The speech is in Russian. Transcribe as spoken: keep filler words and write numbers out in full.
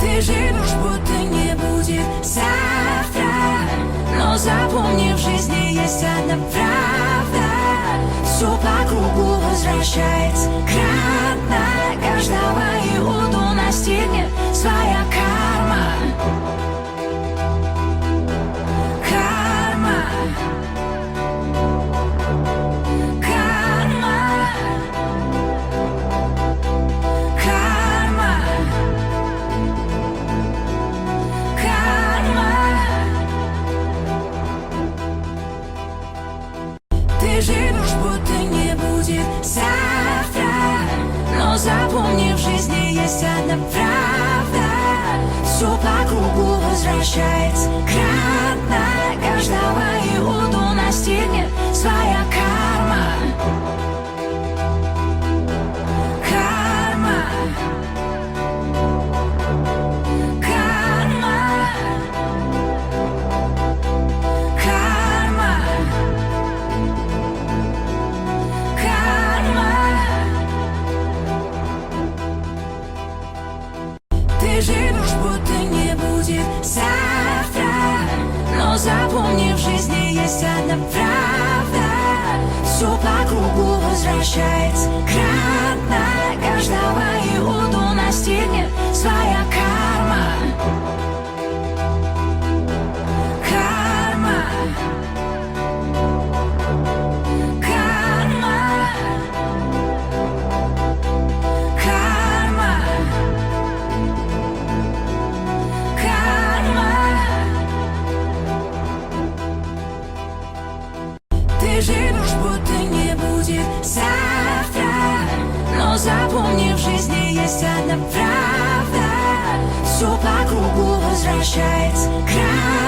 Ты живешь, будто не будет завтра, но запомни, в жизни есть одна правда. Все по кругу возвращается кратно. Каждого иуду настигнет своя карма. Карма. Карма. Карма. Карма. Ты живешь, будто не будет завтра, но запомни, в жизни есть одна правда. Все по кругу возвращается кратно. Каждого иуду настигнет своя карма. Карма. Карма. Карма. Карма. Ты живешь, будто не будет завтра, но запомни, в жизни есть одна правда. Все по кругу возвращается кратно. Каждого иуду настигнет своя карма. Карма. Карма. Карма. Карма. Ты живешь, будто не будет завтра, но запомни, в жизни есть одна правда. Все по кругу возвращается край.